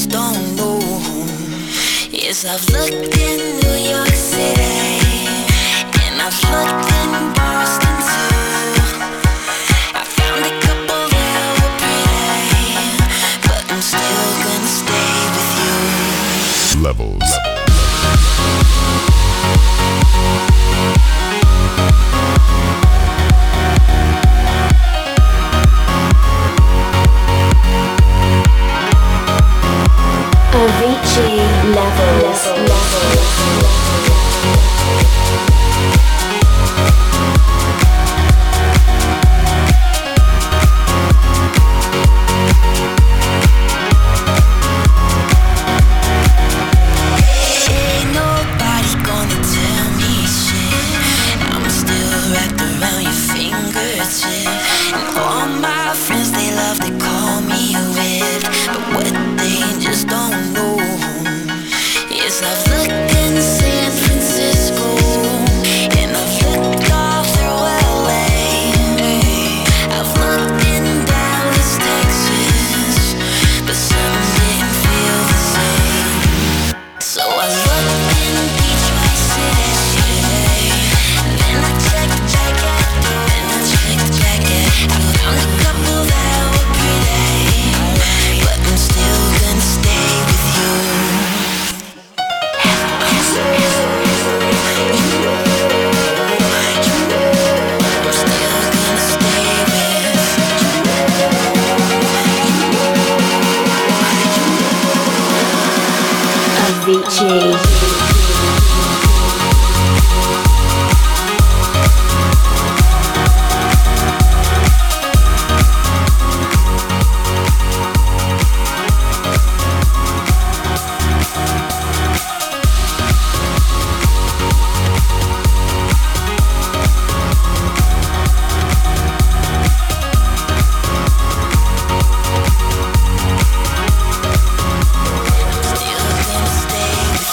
just don't know. Yes, I've looked in New York City, and I've looked in Boston too. I found a couple that were pretty, but I'm still gonna stay with you. Levels. Avicii Levels. Ain't nobody gonna tell me shit. I'm still wrapped around your fingertips. And all my friends, they love to call me weird, but what they just don't know. Yes, I've looked in San Francisco, and I've looked all through LA. I've looked in Dallas, Texas, but some didn't feel the same. So I looked in Detroit City, then I checked back at, I found a couple that were pretty, but I'm still gonna stay with you. I'm still gonna stay with you. Avicii